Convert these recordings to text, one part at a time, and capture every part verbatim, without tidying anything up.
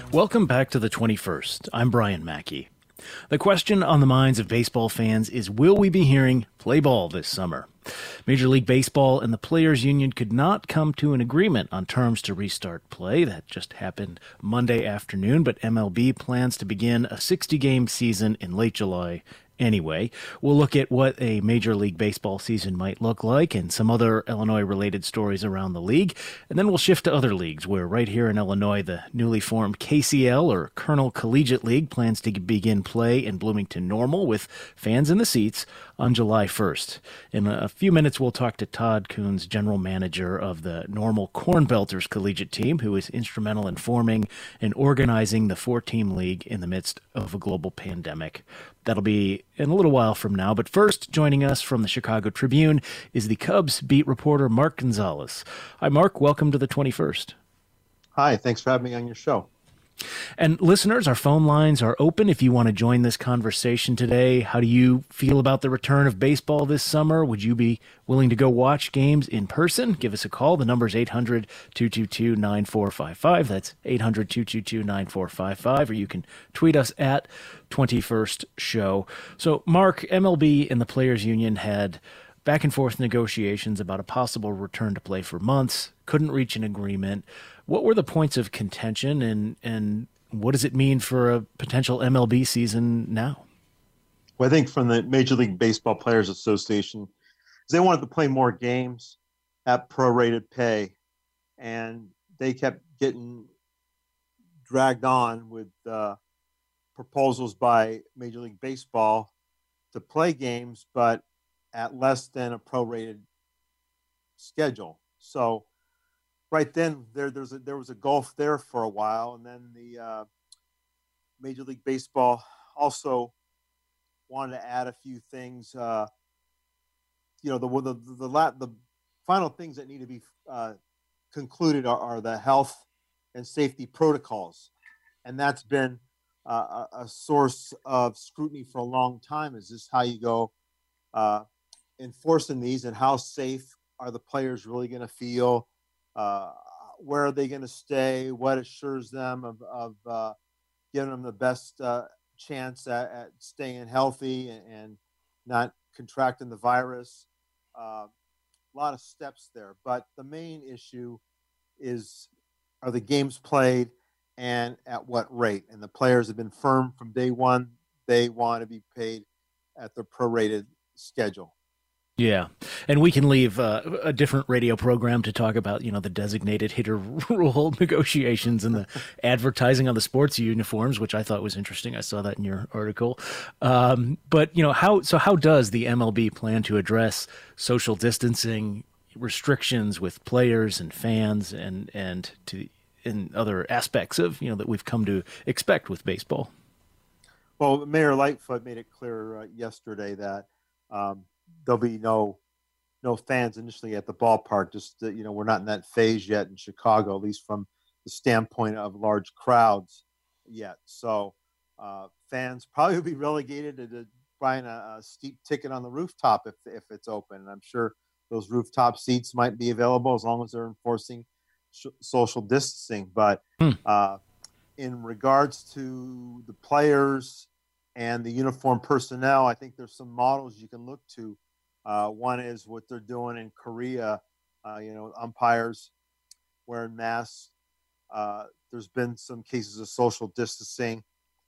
Welcome back to the twenty-first. I'm Brian Mackey. The question on the minds of baseball fans is, will we be hearing play ball this summer? Major League Baseball and the Players Union could not come to an agreement on terms to restart play. That just happened Monday afternoon, but M L B plans to begin a sixty-game season in late July anyway. We'll look at what a Major League Baseball season might look like and some other Illinois-related stories around the league. And then we'll shift to other leagues where right here in Illinois, the newly formed K C L, or Colonel Collegiate League, plans to begin play in Bloomington Normal with fans in the seats on July first. In a few minutes, we'll talk to Todd Kuhns, general manager of the Normal Corn Belters collegiate team, who is instrumental in forming and organizing the four-team league in the midst of a global pandemic. That'll be in a little while from now. But first, joining us from the Chicago Tribune is the Cubs beat reporter Mark Gonzalez. Hi, Mark. Welcome to the twenty-first. Hi. Thanks for having me on your show. And listeners, our phone lines are open if you want to join this conversation today. How do you feel about the return of baseball this summer? Would you be willing to go watch games in person? Give us a call. The number is eight hundred, two two two, nine four five five. That's eight hundred, two two two, nine four five five. Or you can tweet us at twenty-first show. So, Mark, M L B and the Players Union had back and forth negotiations about a possible return to play for months, couldn't reach an agreement. What were the points of contention, and, and what does it mean for a potential M L B season now? Well, I think from the Major League Baseball Players Association, they wanted to play more games at prorated pay, and they kept getting dragged on with uh, proposals by Major League Baseball to play games, but at less than a prorated schedule. So right then, there there's a, there was a gulf there for a while, and then the uh, Major League Baseball also wanted to add a few things. Uh, you know, the the the, the the final things that need to be uh, concluded are, are the health and safety protocols, and that's been uh, a, a source of scrutiny for a long time. Is this how you go uh, enforcing these, and how safe are the players really going to feel? Uh, where are they going to stay? What assures them of, of uh, giving them the best uh, chance at, at staying healthy and, and not contracting the virus? Uh, a lot of steps there. But the main issue is, are the games played and at what rate? And the players have been firm from day one. They want to be paid at their prorated schedule. Yeah, and we can leave uh, a different radio program to talk about, you know, the designated hitter rule negotiations and the advertising on the sports uniforms, which I thought was interesting. I saw that in your article. Um, but, you know, how so how does the M L B plan to address social distancing restrictions with players and fans and and to in other aspects of, you know, that we've come to expect with baseball? Well, Mayor Lightfoot made it clear uh, yesterday that um, there'll be no no fans initially at the ballpark. Just, you know, we're not in that phase yet in Chicago, at least from the standpoint of large crowds yet. So uh, fans probably will be relegated to, to buying a, a steep ticket on the rooftop if if it's open. And I'm sure those rooftop seats might be available as long as they're enforcing sh- social distancing. But hmm. uh, in regards to the players and the uniform personnel, I think there's some models you can look to. Uh, one is what they're doing in Korea. Uh, you know, umpires wearing masks. Uh, there's been some cases of social distancing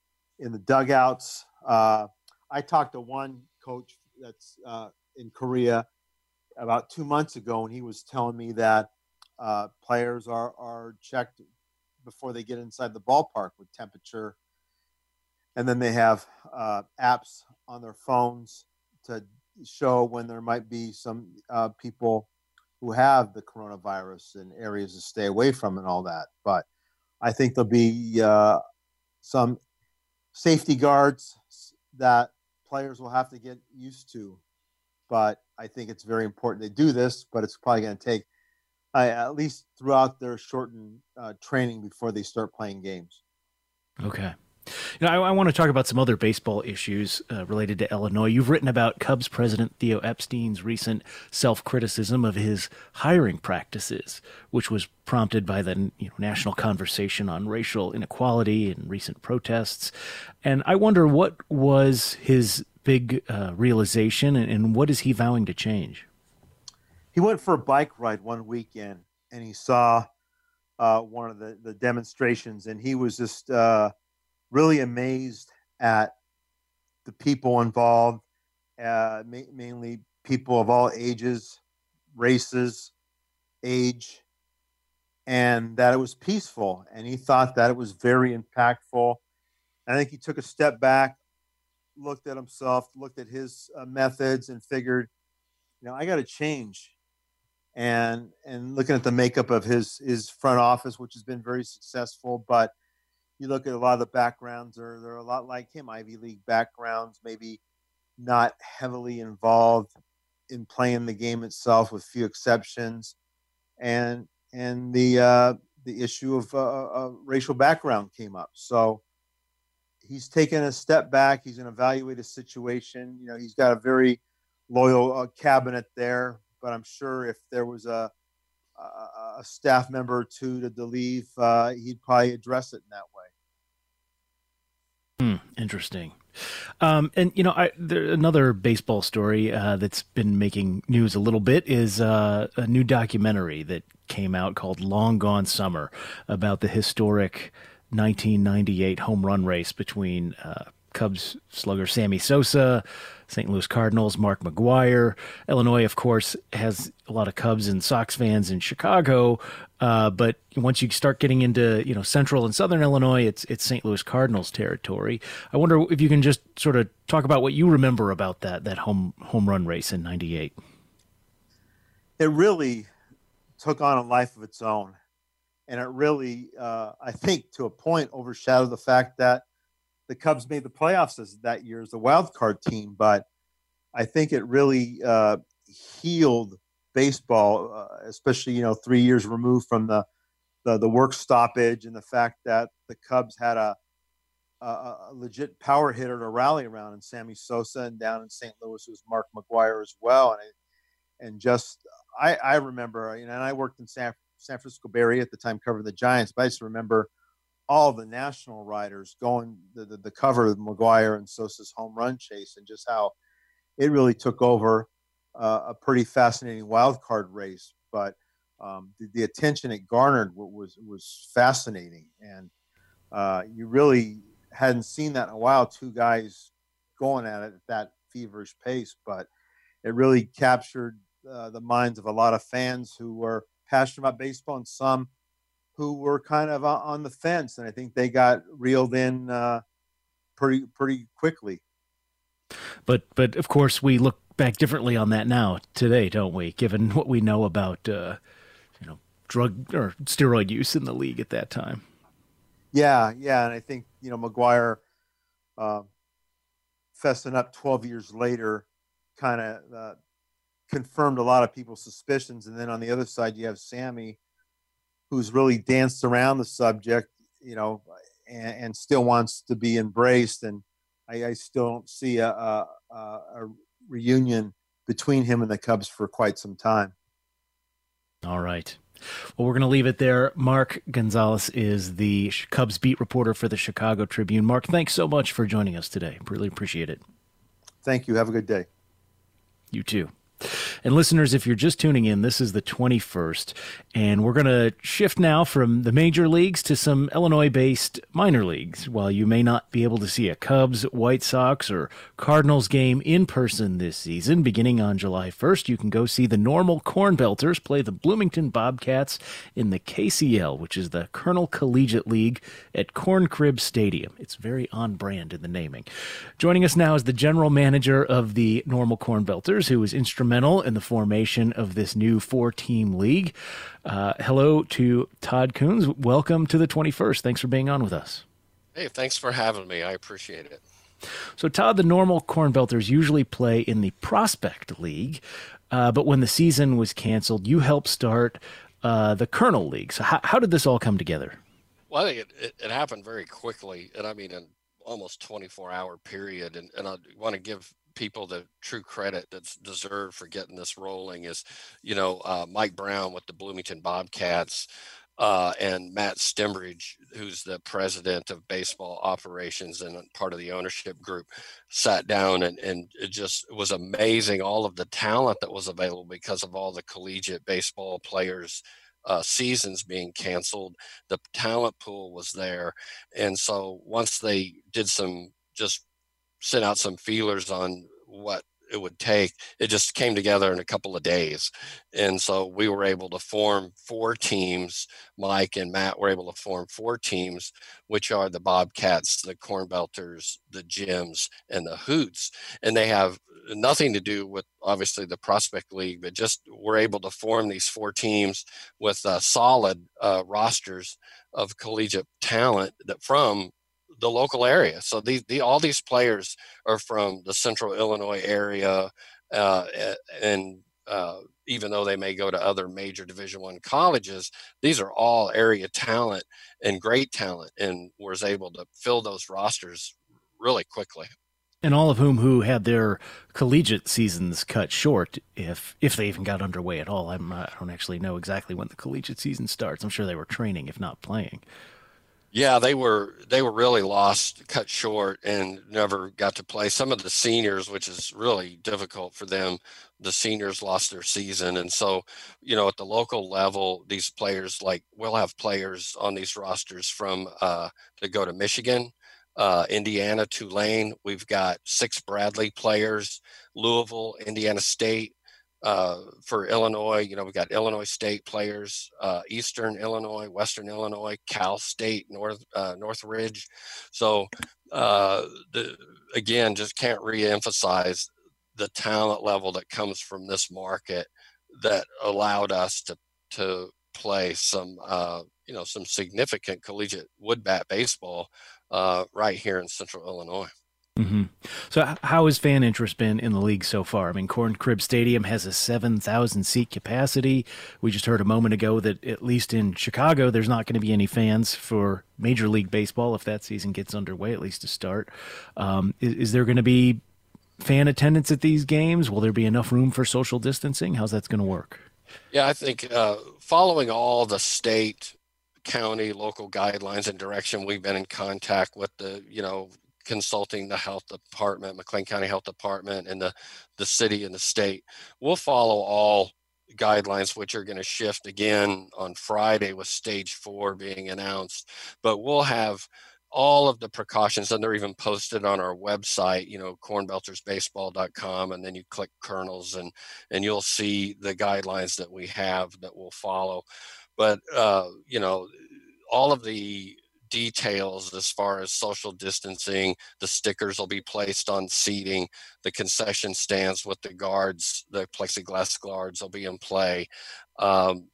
in the dugouts. Uh, I talked to one coach that's uh, in Korea about two months ago, and he was telling me that uh, players are, are checked before they get inside the ballpark with temperature. And then they have uh, apps on their phones to show when there might be some uh, people who have the coronavirus and areas to stay away from and all that. But I think there'll be uh, some safety guards that players will have to get used to. But I think it's very important they do this, but it's probably going to take uh, at least throughout their shortened uh, training before they start playing games. Okay. You know, I, I want to talk about some other baseball issues uh, related to Illinois. You've written about Cubs president Theo Epstein's recent self-criticism of his hiring practices, which was prompted by the you know, national conversation on racial inequality and recent protests. And I wonder, what was his big uh, realization, and, and what is he vowing to change? He went for a bike ride one weekend, and he saw uh, one of the, the demonstrations, and he was just uh, – really amazed at the people involved, uh, ma- mainly people of all ages, races, age, and that it was peaceful. And he thought that it was very impactful. I think he took a step back, looked at himself, looked at his uh, methods, and figured, you know, I got to change. And and looking at the makeup of his his front office, which has been very successful, but you look at a lot of the backgrounds, or they're a lot like him, Ivy League backgrounds, maybe not heavily involved in playing the game itself, with few exceptions, and and the uh, the issue of uh, uh, racial background came up. So he's taken a step back. He's going to evaluate his situation. You know, he's got a very loyal uh, cabinet there, but I'm sure if there was a a staff member or two to leave, uh, he'd probably address it in that way. Hmm, interesting. Um, and, you know, I, there, another baseball story uh, that's been making news a little bit is uh, a new documentary that came out called Long Gone Summer, about the historic nineteen ninety-eight home run race between uh, Cubs slugger Sammy Sosa, Saint Louis Cardinals Mark McGwire. Illinois, of course, has a lot of Cubs and Sox fans in Chicago, uh, but once you start getting into you know central and southern Illinois, it's it's Saint Louis Cardinals territory. I wonder if you can just sort of talk about what you remember about that that home home run race in ninety-eight. It really took on a life of its own, and it really, uh, I think, to a point, overshadowed the fact that the Cubs made the playoffs as that year as a wild card team. But I think it really uh, healed baseball, uh, especially, you know, three years removed from the, the, the work stoppage, and the fact that the Cubs had a, a, a legit power hitter to rally around in Sammy Sosa, and down in Saint Louis it was Mark McGwire as well. And, it, and just, I, I remember, you know, and I worked in San, San Francisco Bay Area at the time covering the Giants, but I just remember all the national writers going the, the, the cover of McGwire and Sosa's home run chase, and just how it really took over uh, a pretty fascinating wild card race. But um, the, the attention it garnered was was fascinating, and uh, you really hadn't seen that in a while. Two guys going at it at that feverish pace, but it really captured uh, the minds of a lot of fans who were passionate about baseball, and some who were kind of on the fence, and I think they got reeled in uh, pretty pretty quickly. But but of course, we look back differently on that now today, don't we? Given what we know about uh, you know drug or steroid use in the league at that time. Yeah, yeah, and I think you know McGwire uh, fessing up twelve years later kind of uh, confirmed a lot of people's suspicions, and then on the other side you have Sammy, who's really danced around the subject, you know, and, and still wants to be embraced. And I, I still don't see a, a, a reunion between him and the Cubs for quite some time. All right. Well, we're going to leave it there. Mark Gonzalez is the Cubs beat reporter for the Chicago Tribune. Mark, thanks so much for joining us today. Really appreciate it. Thank you. Have a good day. You too. And listeners, if you're just tuning in, this is the twenty-first, and we're going to shift now from the major leagues to some Illinois-based minor leagues. While you may not be able to see a Cubs, White Sox, or Cardinals game in person this season, beginning on July first, you can go see the Normal Corn Belters play the Bloomington Bobcats in the K C L, which is the Colonel Collegiate League, at Corn Crib Stadium. It's very on brand in the naming. Joining us now is the general manager of the Normal Corn Belters, who was instrumental in the formation of this new four-team league. Uh, hello to Todd Coons. Welcome to the twenty-first. Thanks for being on with us. Hey, thanks for having me. I appreciate it. So, Todd, the Normal Corn Belters usually play in the Prospect League, uh, but when the season was canceled, you helped start uh, the Colonel League. So how, how did this all come together? Well, I think it, it, it happened very quickly. And I mean, in almost twenty-four hour period. And, and I want to give people the true credit that's deserved for getting this rolling is, you know, uh, Mike Brown with the Bloomington Bobcats, uh, and Matt Stembridge, who's the president of baseball operations and part of the ownership group, sat down and, and it just was amazing, all of the talent that was available because of all the collegiate baseball players Uh, seasons being canceled. The talent pool was there. And so once they did some, just sent out some feelers on what it would take, it just came together in a couple of days. And so we were able to form four teams. Mike and Matt were able to form four teams, which are the Bobcats, the Corn Belters, the Gems, and the Hoots. And they have nothing to do with obviously the Prospect League, but just we're able to form these four teams with uh, solid uh, rosters of collegiate talent that from the local area. So these, the, all these players are from the central Illinois area, uh, and uh, even though they may go to other major Division One colleges, these are all area talent and great talent, and was able to fill those rosters really quickly. And all of whom who had their collegiate seasons cut short, if if they even got underway at all. I'm not, I don't actually know exactly when the collegiate season starts. I'm sure they were training, if not playing. Yeah, they were they were really lost, cut short, and never got to play. Some of the seniors, which is really difficult for them, the seniors lost their season. And so, you know, at the local level, these players, like we'll have players on these rosters from uh, that go to Michigan, uh, Indiana, Tulane. We've got six Bradley players, Louisville, Indiana State. Uh, for Illinois, you know, we got Illinois State players, uh, Eastern Illinois, Western Illinois, Cal State, North uh, Northridge. So uh, the, again, just can't re-emphasize the talent level that comes from this market that allowed us to to play some uh, you know some significant collegiate wood bat baseball uh, right here in Central Illinois. Mm-hmm. So how has fan interest been in the league so far? I mean, Corn Crib Stadium has a seven thousand seat capacity. We just heard a moment ago that at least in Chicago, there's not going to be any fans for Major League Baseball if that season gets underway, at least to start. Um, is, is there going to be fan attendance at these games? Will there be enough room for social distancing? How's that going to work? Yeah, I think uh, following all the state, county, local guidelines and direction, we've been in contact with the, you know, consulting the health department, McLean County Health Department, and the, the city and the state. We'll follow all guidelines, which are going to shift again on Friday with stage four being announced. But we'll have all of the precautions, and they're even posted on our website, you know, corn belters baseball dot com, and then you click Kernels, and and you'll see the guidelines that we have that we'll follow. But, uh, you know, all of the details as far as social distancing, the stickers will be placed on seating, the concession stands with the guards, the plexiglass guards will be in play. Um,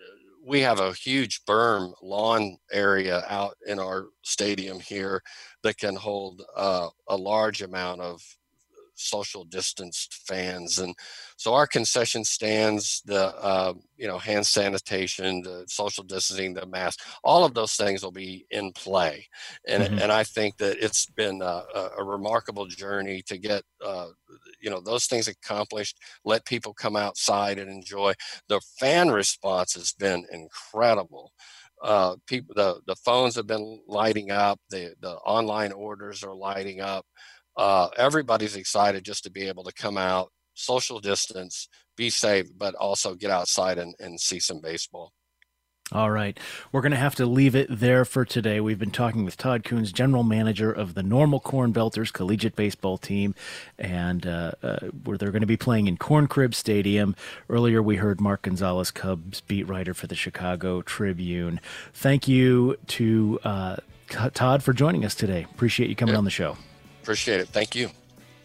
we have a huge berm lawn area out in our stadium here that can hold uh, a large amount of social distanced fans. And so our concession stands, the uh, you know hand sanitation, the social distancing, the mask, all of those things will be in play. And mm-hmm. and I think that it's been a, a remarkable journey to get uh, you know those things accomplished. Let people come outside and enjoy. The fan response has been incredible. Uh, people, the the phones have been lighting up. The the online orders are lighting up. Uh, everybody's excited just to be able to come out, social distance, be safe, but also get outside and, and see some baseball. All right. We're going to have to leave it there for today. We've been talking with Todd Coons, general manager of the Normal Corn Belters collegiate baseball team, and uh, uh, where they're going to be playing in Corn Crib Stadium. Earlier, we heard Mark Gonzalez, Cubs beat writer for the Chicago Tribune. Thank you to uh, Todd for joining us today. Appreciate you coming yeah. on the show. Appreciate it. Thank you.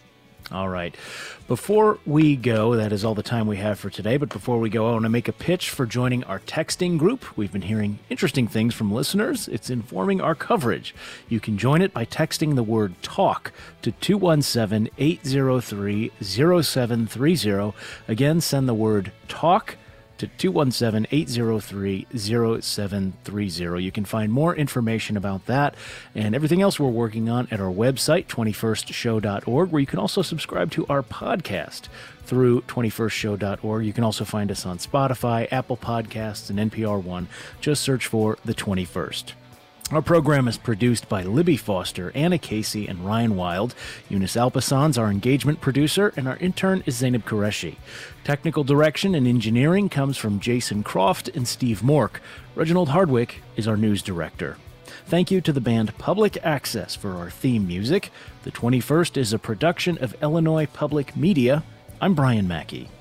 All right. Before we go, that is all the time we have for today. But before we go, I want to make a pitch for joining our texting group. We've been hearing interesting things from listeners. It's informing our coverage. You can join it by texting the word TALK to two one seven, eight zero three, zero seven three zero. Again, send the word TALK to two one seven, eight zero three, zero seven three zero. You can find more information about that and everything else we're working on at our website, twenty-first show dot org, where you can also subscribe to our podcast through twenty-first show dot org. You can also find us on Spotify, Apple Podcasts, and N P R One. Just search for The twenty-first. Our program is produced by Libby Foster, Anna Casey, and Ryan Wild. Eunice Alpason's our engagement producer, and our intern is Zainab Qureshi. Technical direction and engineering comes from Jason Croft and Steve Mork. Reginald Hardwick is our news director. Thank you to the band Public Access for our theme music. The twenty-first is a production of Illinois Public Media. I'm Brian Mackey.